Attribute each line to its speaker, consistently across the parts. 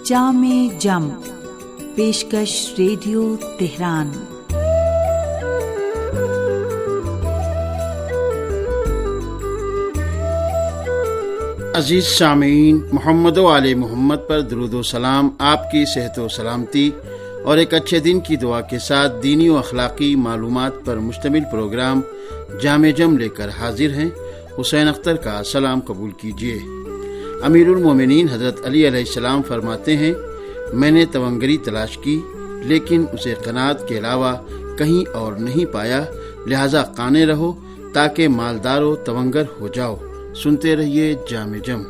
Speaker 1: جام جم، پیشکش radio Tehran.
Speaker 2: عزیز سامعین، محمد و آل محمد پر درود و سلام، آپ کی صحت و سلامتی اور ایک اچھے دن کی دعا کے ساتھ دینی و اخلاقی معلومات پر مشتمل پروگرام جام جم لے کر حاضر ہیں۔ حسین اختر کا سلام قبول کیجیے۔ امیر المومنین حضرت علی علیہ السلام فرماتے ہیں، میں نے تونگری تلاش کی لیکن اسے قناعت کے علاوہ کہیں اور نہیں پایا، لہذا قانے رہو تاکہ مالدار و تونگر ہو جاؤ۔ سنتے رہیے جام جم۔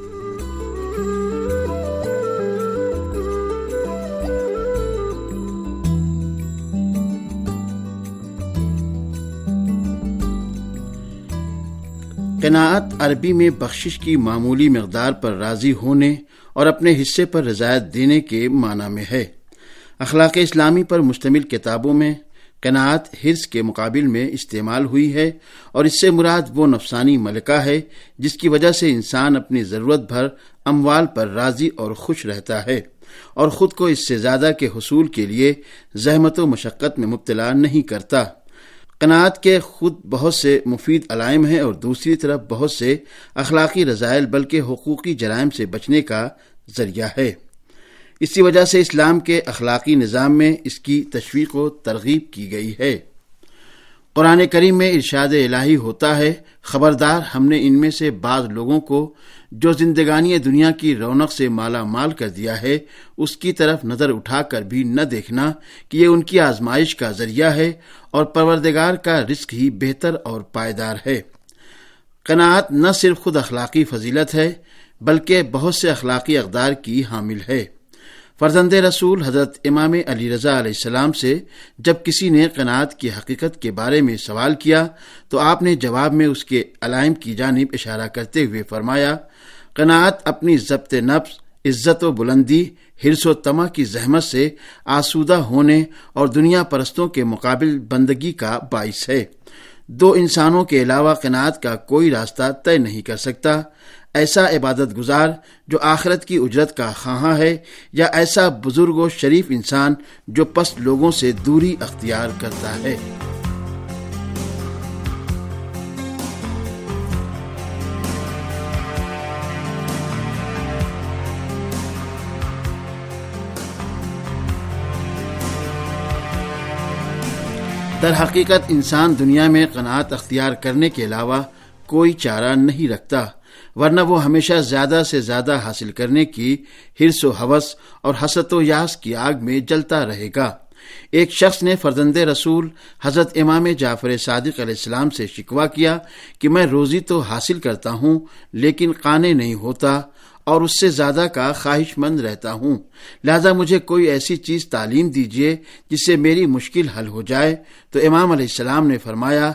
Speaker 2: قناعت عربی میں بخشش کی معمولی مقدار پر راضی ہونے اور اپنے حصے پر رضایت دینے کے معنی میں ہے۔ اخلاق اسلامی پر مشتمل کتابوں میں قناعت حرص کے مقابل میں استعمال ہوئی ہے، اور اس سے مراد وہ نفسانی ملکہ ہے جس کی وجہ سے انسان اپنی ضرورت بھر اموال پر راضی اور خوش رہتا ہے اور خود کو اس سے زیادہ کے حصول کے لیے زحمت و مشقت میں مبتلا نہیں کرتا۔ قناعت کے خود بہت سے مفید علائم ہیں اور دوسری طرف بہت سے اخلاقی رذائل بلکہ حقوقی جرائم سے بچنے کا ذریعہ ہے۔ اسی وجہ سے اسلام کے اخلاقی نظام میں اس کی تشویق و ترغیب کی گئی ہے۔ قرآن کریم میں ارشاد الہی ہوتا ہے، خبردار، ہم نے ان میں سے بعض لوگوں کو جو زندگانی دنیا کی رونق سے مالا مال کر دیا ہے اس کی طرف نظر اٹھا کر بھی نہ دیکھنا کہ یہ ان کی آزمائش کا ذریعہ ہے اور پروردگار کا رزق ہی بہتر اور پائیدار ہے۔ قناعت نہ صرف خود اخلاقی فضیلت ہے بلکہ بہت سے اخلاقی اقدار کی حامل ہے۔ فرزند رسول حضرت امام علی رضا علیہ السلام سے جب کسی نے قناعت کی حقیقت کے بارے میں سوال کیا تو آپ نے جواب میں اس کے علائم کی جانب اشارہ کرتے ہوئے فرمایا، قناعت اپنی ضبط نفس، عزت و بلندی، حرص و طمع کی زحمت سے آسودہ ہونے اور دنیا پرستوں کے مقابل بندگی کا باعث ہے۔ دو انسانوں کے علاوہ قناعت کا کوئی راستہ طے نہیں کر سکتا، ایسا عبادت گزار جو آخرت کی اجرت کا خواہاں ہے، یا ایسا بزرگ و شریف انسان جو پست لوگوں سے دوری اختیار کرتا ہے۔ در حقیقت انسان دنیا میں قناعت اختیار کرنے کے علاوہ کوئی چارہ نہیں رکھتا، ورنہ وہ ہمیشہ زیادہ سے زیادہ حاصل کرنے کی حرص و ہوس اور حسد و یاس کی آگ میں جلتا رہے گا۔ ایک شخص نے فرزند رسول حضرت امام جعفر صادق علیہ السلام سے شکوہ کیا کہ میں روزی تو حاصل کرتا ہوں لیکن قانے نہیں ہوتا اور اس سے زیادہ کا خواہش مند رہتا ہوں، لہذا مجھے کوئی ایسی چیز تعلیم دیجیے جس سے میری مشکل حل ہو جائے۔ تو امام علیہ السلام نے فرمایا،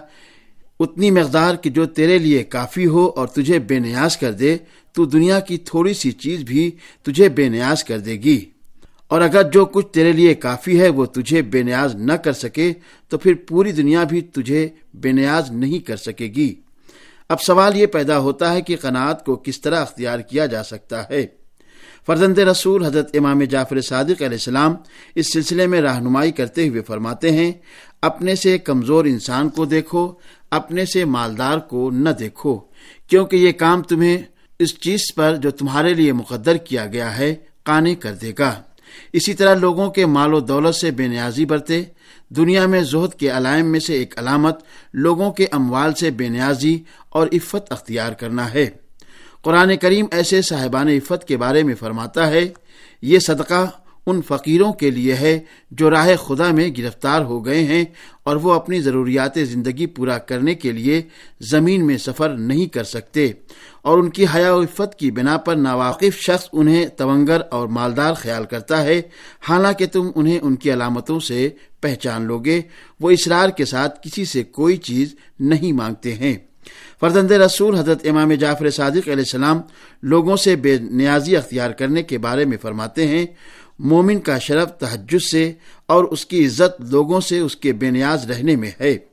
Speaker 2: اتنی مقدار کہ جو تیرے لیے کافی ہو اور تجھے بے نیاز کر دے، تو دنیا کی تھوڑی سی چیز بھی تجھے بے نیاز کر دے گی، اور اگر جو کچھ تیرے لیے کافی ہے وہ تجھے بے نیاز نہ کر سکے تو پھر پوری دنیا بھی تجھے بے نیاز نہیں کر سکے گی۔ اب سوال یہ پیدا ہوتا ہے کہ قناعت کو کس طرح اختیار کیا جا سکتا ہے؟ فرزند رسول حضرت امام جعفر صادق علیہ السلام اس سلسلے میں رہنمائی کرتے ہوئے فرماتے ہیں، اپنے سے کمزور انسان کو دیکھو، اپنے سے مالدار کو نہ دیکھو، کیونکہ یہ کام تمہیں اس چیز پر جو تمہارے لیے مقدر کیا گیا ہے قانے کر دے گا۔ اسی طرح لوگوں کے مال و دولت سے بے نیازی برتے۔ دنیا میں زہد کے علائم میں سے ایک علامت لوگوں کے اموال سے بے نیازی اور عفت اختیار کرنا ہے۔ قرآن کریم ایسے صاحبان عفت کے بارے میں فرماتا ہے، یہ صدقہ ان فقیروں کے لیے ہے جو راہ خدا میں گرفتار ہو گئے ہیں اور وہ اپنی ضروریات زندگی پورا کرنے کے لیے زمین میں سفر نہیں کر سکتے، اور ان کی حیا و عفت کی بنا پر ناواقف شخص انہیں تونگر اور مالدار خیال کرتا ہے، حالانکہ تم انہیں ان کی علامتوں سے پہچان لوگے۔ وہ اصرار کے ساتھ کسی سے کوئی چیز نہیں مانگتے ہیں۔ فرزند رسول حضرت امام جعفر صادق علیہ السلام لوگوں سے بے نیازی اختیار کرنے کے بارے میں فرماتے ہیں، مومن کا شرف تہجد سے اور اس کی عزت لوگوں سے اس کے بے نیاز رہنے میں ہے۔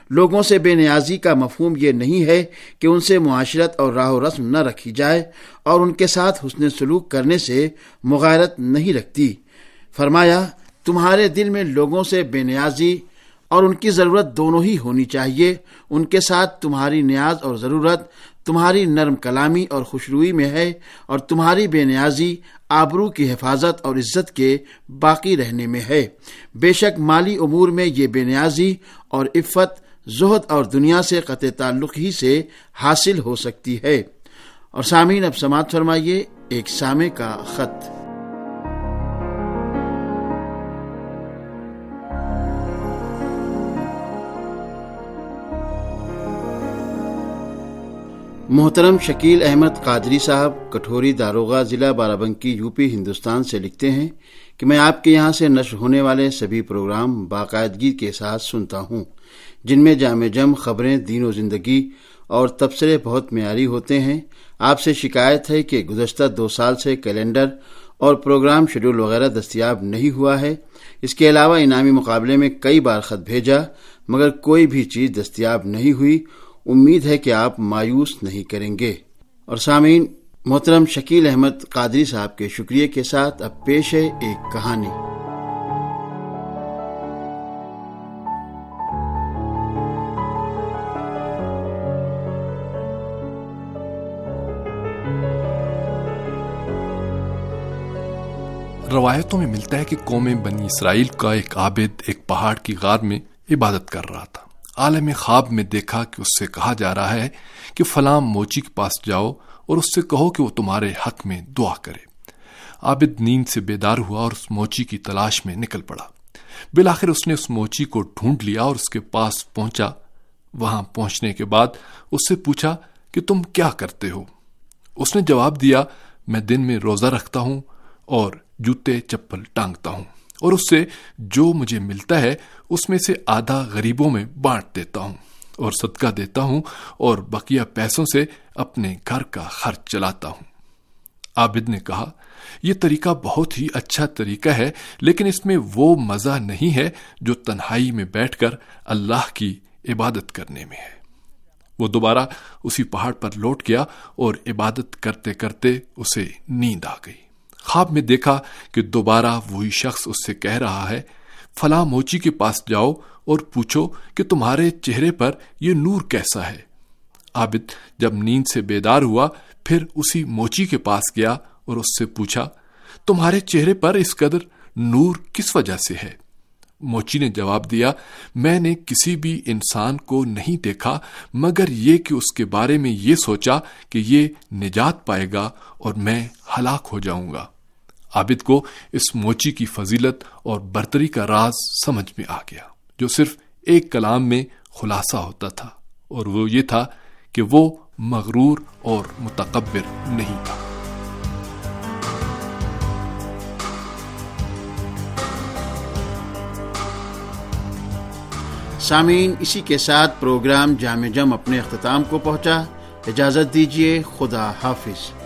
Speaker 2: لوگوں سے بے نیازی کا مفہوم یہ نہیں ہے کہ ان سے معاشرت اور راہ و رسم نہ رکھی جائے اور ان کے ساتھ حسن سلوک کرنے سے مغایرت نہیں رکھتی۔ فرمایا، تمہارے دل میں لوگوں سے بے نیازی اور ان کی ضرورت دونوں ہی ہونی چاہیے۔ ان کے ساتھ تمہاری نیاز اور ضرورت تمہاری نرم کلامی اور خوشروئی میں ہے، اور تمہاری بے نیازی آبرو کی حفاظت اور عزت کے باقی رہنے میں ہے۔ بے شک مالی امور میں یہ بے نیازی اور عفت زہد اور دنیا سے قطع تعلق ہی سے حاصل ہو سکتی ہے۔ اور سامعین، اب سماعت فرمائیے ایک سامع کا خط۔ محترم شکیل احمد قادری صاحب کٹھوری داروغہ ضلع بارابنکی یوپی ہندوستان سے لکھتے ہیں کہ میں آپ کے یہاں سے نشر ہونے والے سبھی پروگرام باقاعدگی کے ساتھ سنتا ہوں، جن میں جامع جم خبریں، دین و زندگی اور تبصرے بہت معیاری ہوتے ہیں۔ آپ سے شکایت ہے کہ گزشتہ 2 سال سے کیلنڈر اور پروگرام شیڈول وغیرہ دستیاب نہیں ہوا ہے۔ اس کے علاوہ انعامی مقابلے میں کئی بار خط بھیجا مگر کوئی بھی چیز دستیاب نہیں ہوئی۔ امید ہے کہ آپ مایوس نہیں کریں گے۔ اور سامعین، محترم شکیل احمد قادری صاحب کے شکریہ کے ساتھ اب پیش ہے ایک کہانی۔
Speaker 3: روایتوں میں ملتا ہے کہ قوم بنی اسرائیل کا ایک عابد ایک پہاڑ کی غار میں عبادت کر رہا تھا۔ عالم خواب میں دیکھا کہ اس سے کہا جا رہا ہے کہ فلاں موچی کے پاس جاؤ اور اس سے کہو کہ وہ تمہارے حق میں دعا کرے۔ عابد نیند سے بیدار ہوا اور اس موچی کی تلاش میں نکل پڑا۔ بالآخر اس نے اس موچی کو ڈھونڈ لیا اور اس کے پاس پہنچا۔ وہاں پہنچنے کے بعد اس سے پوچھا کہ تم کیا کرتے ہو؟ اس نے جواب دیا، میں دن میں روزہ رکھتا ہوں اور جوتے چپل ٹانگتا ہوں، اور اس سے جو مجھے ملتا ہے اس میں سے آدھا غریبوں میں بانٹ دیتا ہوں اور صدقہ دیتا ہوں، اور بقیہ پیسوں سے اپنے گھر کا خرچ چلاتا ہوں۔ عابد نے کہا، یہ طریقہ بہت ہی اچھا طریقہ ہے، لیکن اس میں وہ مزہ نہیں ہے جو تنہائی میں بیٹھ کر اللہ کی عبادت کرنے میں ہے۔ وہ دوبارہ اسی پہاڑ پر لوٹ گیا اور عبادت کرتے کرتے اسے نیند آ گئی۔ خواب میں دیکھا کہ دوبارہ وہی شخص اس سے کہہ رہا ہے، فلاں موچی کے پاس جاؤ اور پوچھو کہ تمہارے چہرے پر یہ نور کیسا ہے۔ عابد جب نیند سے بیدار ہوا پھر اسی موچی کے پاس گیا اور اس سے پوچھا، تمہارے چہرے پر اس قدر نور کس وجہ سے ہے؟ موچی نے جواب دیا، میں نے کسی بھی انسان کو نہیں دیکھا مگر یہ کہ اس کے بارے میں یہ سوچا کہ یہ نجات پائے گا اور میں ہلاک ہو جاؤں گا۔ عابد کو اس موچی کی فضیلت اور برتری کا راز سمجھ میں آ گیا، جو صرف ایک کلام میں خلاصہ ہوتا تھا، اور وہ یہ تھا کہ وہ مغرور اور متکبر نہیں تھا۔
Speaker 2: سامعین، اسی کے ساتھ پروگرام جامع جم اپنے اختتام کو پہنچا۔ اجازت دیجیے، خدا حافظ۔